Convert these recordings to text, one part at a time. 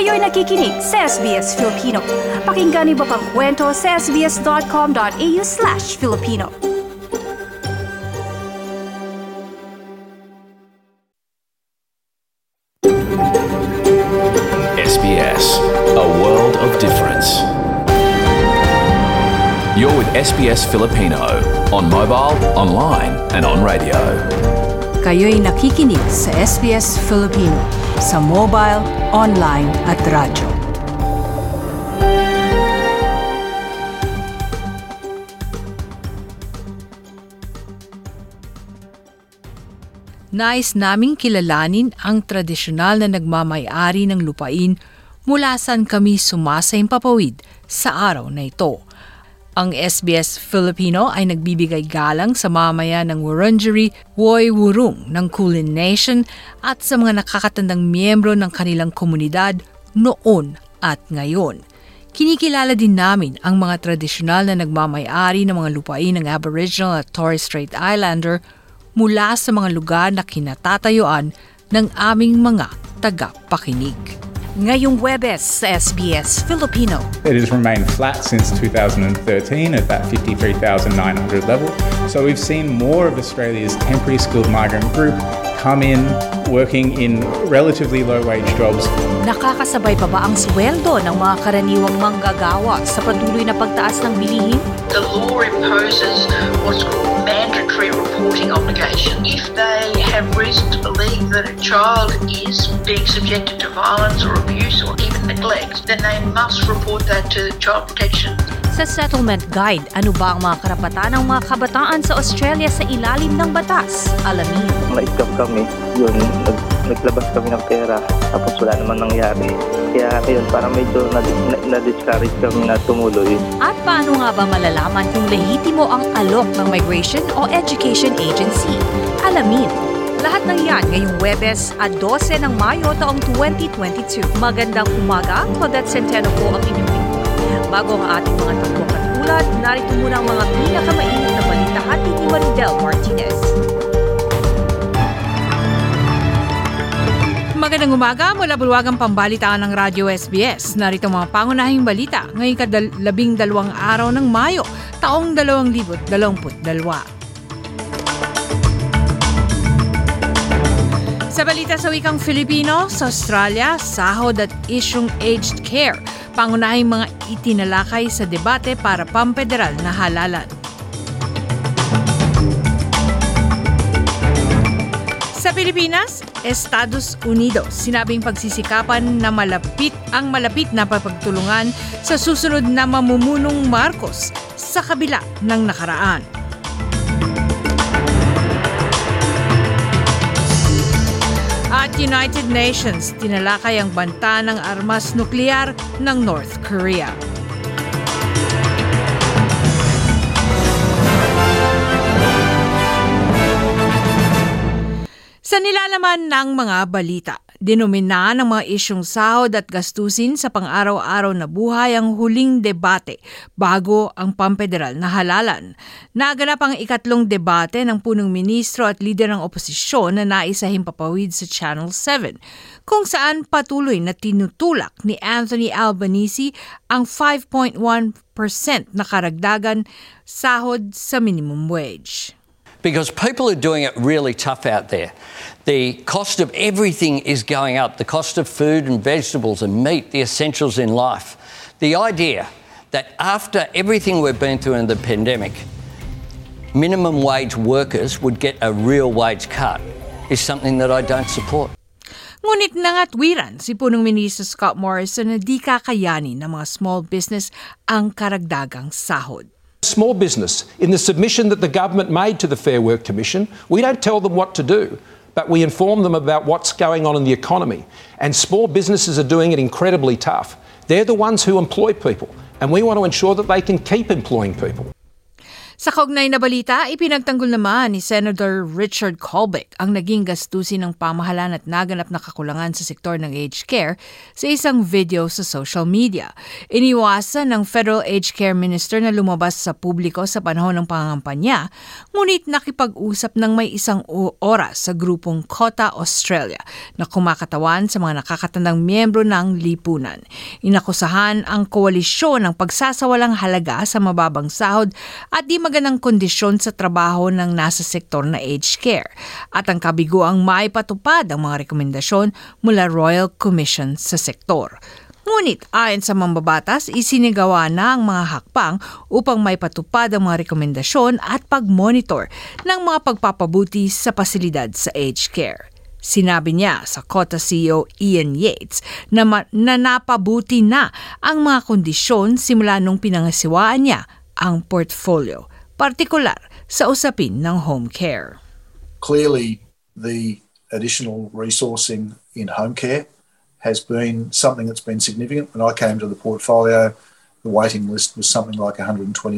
Kayo'y nakikinig sa SBS Filipino. Pakinggan niyo pa ang kwento sa sbs.com.au/Filipino. SBS, a world of difference. You're with SBS Filipino on mobile, online and on radio. Kayo'y nakikinig sa SBS Filipino sa mobile, online at radyo. Nais naming kilalanin ang tradisyonal na nagmamay-ari ng lupain mula saan kami sumasaimpapawid sa araw na ito. Ang SBS Filipino ay nagbibigay galang sa mamamayan ng Wurundjeri Woi Wurrung ng Kulin Nation at sa mga nakakatandang miyembro ng kanilang komunidad noon at ngayon. Kinikilala din namin ang mga tradisyonal na nagmamay-ari ng mga lupain ng Aboriginal at Torres Strait Islander mula sa mga lugar na kinatatayuan ng aming mga tagapakinig. Ngayong Huwebes sa SBS Filipino. It has remained flat since 2013 at that 53,900 level. So we've seen more of Australia's temporary skilled migrant group come in working in relatively low-wage jobs. Nakakasabay pa ba ang sweldo ng mga karaniwang manggagawa sa patuloy na pagtaas ng bilihin? The law imposes what's called mandatory reporting obligation. If they have reason to believe that a child is being subjected to violence or abuse or even neglect, then they must report that to Child Protection. Sa Settlement Guide, ano ba ang mga karapatan ng mga kabataan sa Australia sa ilalim ng batas? Alamin. Na-scam kami, yun, naglabas kami ng pera, tapos wala naman nangyari. Kaya yun, parang medyo na-discourage kami na tumuloy. At paano nga ba malalaman kung lehitimo ang alok ng Migration o Education Agency? Alamin. Lahat ng yan ngayong Huwebes at 12 ng Mayo taong 2022. Magandang umaga, Claudette Centeno po ang inyong bago ang ating mga tampok at ulat, narito muna ang mga pinakamainit na balita hatid ni Marindel Martinez. Magandang umaga mula bulwagang pambalitaan ng Radyo SBS. Narito mga pangunahing balita ngayong 12 araw ng Mayo, taong 2022. Sa balita sa wikang Filipino, sa Australia, sahod at isyung aged care, pangunahing mga itinalakay sa debate para pampederal na halalan. Sa Pilipinas, Estados Unidos, sinabing pagsisikapan na malapit na pagtulungan sa susunod na mamumunong Marcos sa kabila ng nakaraan. At United Nations, tinalakay ang banta ng armas nuklear ng North Korea. Sa nilalaman ng mga balita, dinomina ng mga isyong sahod at gastusin sa pang-araw-araw na buhay ang huling debate bago ang pampederal na halalan. Naganap ang ikatlong debate ng punong ministro at lider ng oposisyon na naisahing papawid sa Channel 7, kung saan patuloy na tinutulak ni Anthony Albanese ang 5.1% na karagdagan sahod sa minimum wage. Because people are doing it really tough out there. The cost of everything is going up. The cost of food and vegetables and meat, the essentials in life. The idea that after everything we've been through in the pandemic, minimum wage workers would get a real wage cut is something that I don't support. Ngunit nangatwiran si punong ministro Scott Morrison na di kakayanin ng mga small business ang karagdagang sahod. Small business, in the submission that the government made to the Fair Work Commission, we don't tell them what to do, but we inform them about what's going on in the economy. And small businesses are doing it incredibly tough. They're the ones who employ people, and we want to ensure that they can keep employing people. Sa kaugnay na balita, ipinagtanggol naman ni Senator Richard Colbeck ang naging gastusin ng pamahalaan at naganap na kakulangan sa sektor ng aged care sa isang video sa social media. Iniwasan ng Federal Aged Care Minister na lumabas sa publiko sa panahon ng pangangampanya, ngunit nakipag-usap ng may isang oras sa grupong Kota Australia na kumakatawan sa mga nakakatandang miyembro ng lipunan. Inakusahan ang koalisyon ng pagsasawalang halaga sa mababang sahod at di magandang kondisyon sa trabaho ng nasa sektor na aged care at ang kabiguang maipatupad ang mga rekomendasyon mula Royal Commission sa sektor. Ngunit ayon sa mambabatas, isinigawa na ang mga hakbang upang maipatupad ang mga rekomendasyon at pag-monitor ng mga pagpapabuti sa pasilidad sa aged care. Sinabi niya sa Kota CEO Ian Yates na napabuti na ang mga kondisyon simula nung pinangasiwaan niya ang portfolio, partikular sa usapin ng home care. Clearly, the additional resourcing in home care has been something that's been significant. When I came to the portfolio, the waiting list was something like 129,000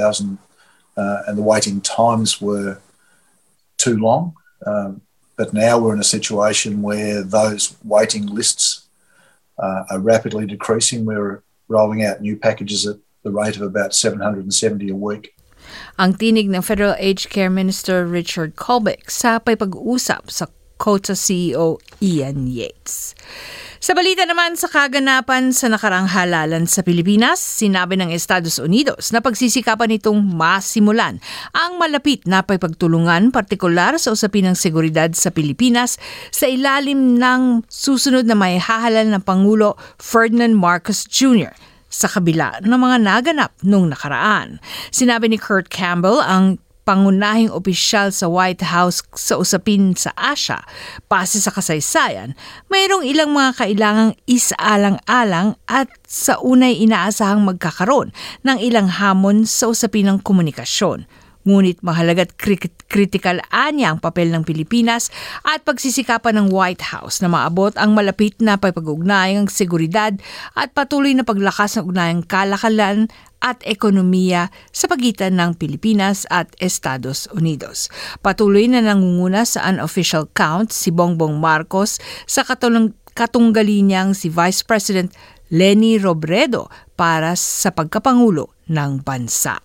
and the waiting times were too long. But now we're in a situation where those waiting lists are rapidly decreasing. We're rolling out new packages at the rate of about 770 a week. Ang tinig ng Federal Aged Care Minister Richard Colbeck sa pag-uusap sa Kota CEO Ian Yates. Sa balita naman sa kaganapan sa nakaraang halalan sa Pilipinas, sinabi ng Estados Unidos na pagsisikapan nitong masimulan ang malapit na pagtulungan partikular sa usapin ng seguridad sa Pilipinas sa ilalim ng susunod na maihahalal ng Pangulo Ferdinand Marcos Jr. sa kabila ng mga naganap nung nakaraan. Sinabi ni Kurt Campbell, ang pangunahing opisyal sa White House sa usapin sa Asia, base sa kasaysayan, mayroong ilang mga kailangang isaalang-alang at sa unay inaasahang magkakaroon ng ilang hamon sa usapin ng komunikasyon. Ngunit mahalagat kritikal anya ang papel ng Pilipinas at pagsisikapan ng White House na maabot ang malapit na pag-ugnayang seguridad at patuloy na paglakas ng ugnayang kalakalan at ekonomiya sa pagitan ng Pilipinas at Estados Unidos. Patuloy na nangunguna sa unofficial count si Bongbong Marcos sa katunggali niyang si Vice President Leni Robredo para sa pagkapangulo ng bansa.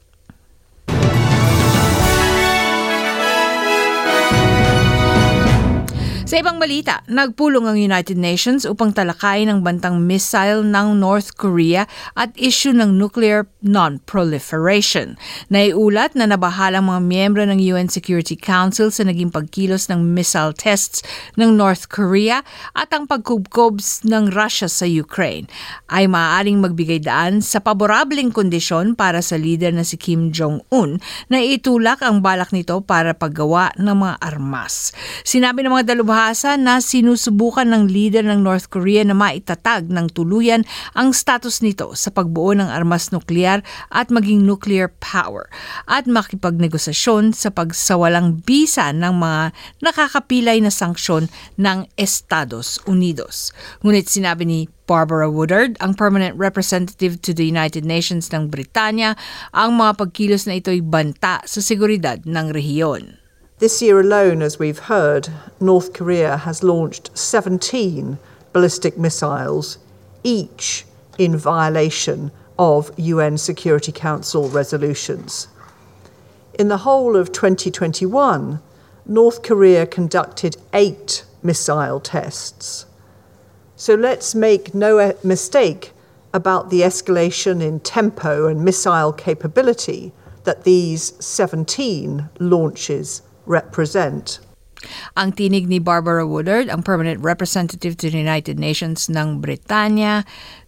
Sa ibang balita, nagpulong ang United Nations upang talakayin ang bantang missile ng North Korea at issue ng nuclear non-proliferation. Naiulat na nabahalang mga miyembro ng UN Security Council sa naging pagkilos ng missile tests ng North Korea at ang pagkubkob ng Russia sa Ukraine ay maaaring magbigay daan sa paborableng kondisyon para sa leader na si Kim Jong-un na itulak ang balak nito para paggawa ng mga armas. Sinabi ng mga dalubhasa na sinusubukan ng leader ng North Korea na maitatag ng tuluyan ang status nito sa pagbuo ng armas nuklear at maging nuclear power at makipagnegosasyon sa pagsawalang bisa ng mga nakakapilay na sanksyon ng Estados Unidos. Ngunit sinabi ni Barbara Woodard, ang permanent representative to the United Nations ng Britanya, ang mga pagkilos na ito'y banta sa seguridad ng rehiyon. This year alone, as we've heard, North Korea has launched 17 ballistic missiles, each in violation of UN Security Council resolutions. In the whole of 2021, North Korea conducted 8 missile tests. So let's make no mistake about the escalation in tempo and missile capability that these 17 launches represent. Ang tinig ni Barbara Woodard, ang permanent representative to the United Nations ng Britanya,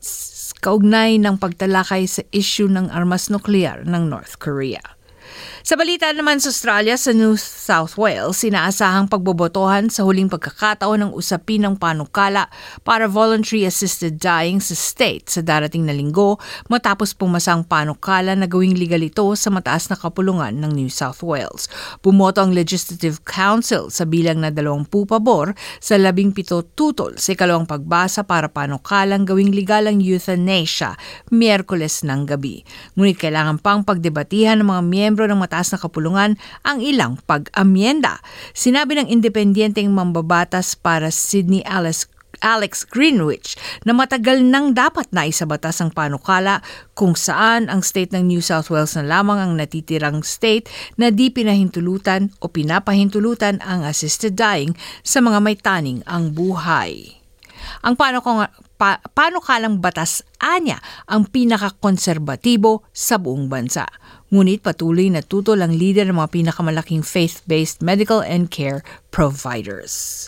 kaugnay ng pagtalakay sa issue ng armas nuklear ng North Korea. Sa balita naman sa Australia, sa New South Wales, inaasahang pagbobotohan sa huling pagkakataon ng usapin ng panukala para voluntary assisted dying sa state sa darating na linggo matapos pumasang panukala na gawing legal ito sa mataas na kapulungan ng New South Wales. Bumoto ang Legislative Council sa bilang na 20 pabor sa 17 tutol sa ikalawang pagbasa para panukalang gawing legal ang euthanasia Miyerkules ng gabi. Ngunit kailangan pang pagdebatihan ng mga miyembro magkaroon ng mataas na kapulungan ang ilang pag-amyenda. Sinabi ng independenteng mambabatas para Sydney Alex Greenwich na matagal nang dapat na isabatas ang panukala kung saan ang state ng New South Wales na lamang ang natitirang state na di pinahintulutan o pinapahintulutan ang assisted dying sa mga may taning ang buhay. Ang panukalang batas anya ang pinakakonserbatibo sa buong bansa. Ngunit patuloy na tutol ang leader ng mga pinakamalaking faith-based medical and care providers.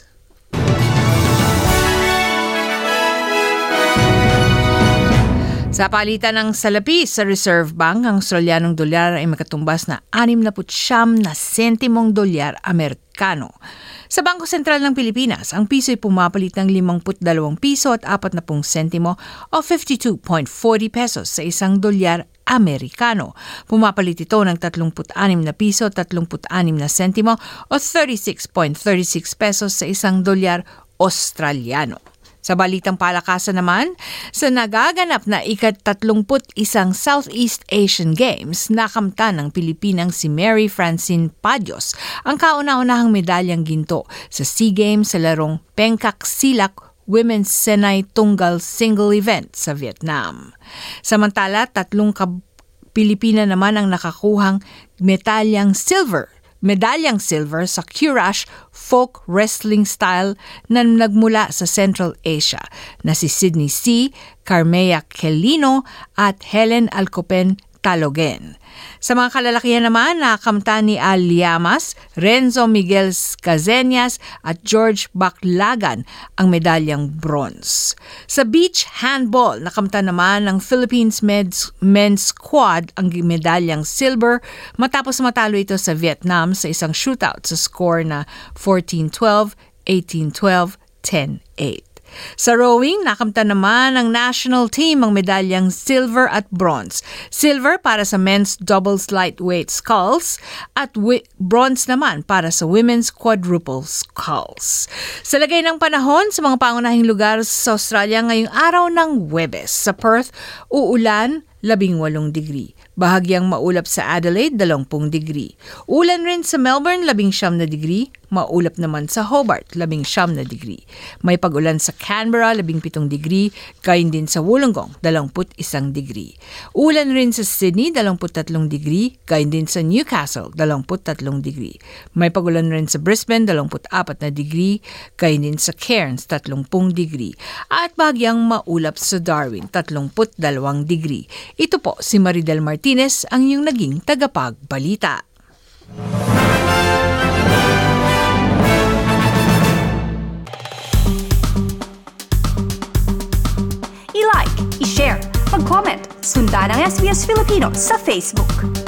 Sa palitan ng salapi sa Reserve Bank, ang Australianong dolyar ay makatumbas na 69 na sentimong dolyar Amerikano. Sa Bangko Sentral ng Pilipinas, ang piso ay pumapalit ng 52 piso at 40 sentimo o 52.40 pesos sa isang dolyar Amerikano. Pumapalit ito ng 36 na piso at 36 na sentimo o 36.36 pesos sa isang dolyar Australiano. Sa balitang palakasan naman, sa nagaganap na ika-31 Southeast Asian Games, nakamtan ng Pilipinang si Mary Francine Padios ang kauna-unahang medalyang ginto sa SEA Games sa larong Pencak Silat Women's Senay Tunggal Single Event sa Vietnam. Samantala, 3 Pilipina naman ang nakakuhang medalyang silver sa Kurash folk wrestling style na nagmula sa Central Asia na si Sydney C., Carmea Quelino at Helen Alcopen Talogen. Sa mga kalalakihan naman, nakakamtan ni Al Llamas, Renzo Miguel Cazeñas at George Baclagan ang medalyang bronze. Sa beach handball, nakamtan naman ng Philippines men's squad ang medalyang silver matapos matalo ito sa Vietnam sa isang shootout sa score na 14-12, 18-12, 10-8. Sa rowing, nakamtan naman ng national team ang medalyang silver at bronze. Silver para sa men's doubles lightweight sculls at bronze naman para sa women's quadruple sculls. Sa lagay ng panahon sa mga pangunahing lugar sa Australia ngayong araw ng Huwebes, sa Perth, uulan, 18 degree. Bahagyang maulap sa Adelaide, 20 degree. Ulan rin sa Melbourne, 19 na degree. Maulap naman sa Hobart, 19 na degree. May pag-ulan sa Canberra, 17 degree. Gayon din sa Wollongong, 21 degree. Ulan rin sa Sydney, 23 degree. Gayon din sa Newcastle, 23 degree. May pag-ulan rin sa Brisbane, 24 na degree. Gayon din sa Cairns, 30 degree. At bahagyang maulap sa Darwin, 32 degree. Ito po si Maridel Martinez, ang iyong naging tagapagbalita. I-like, i-share, mag-comment, sundan ang SBS Filipino sa Facebook.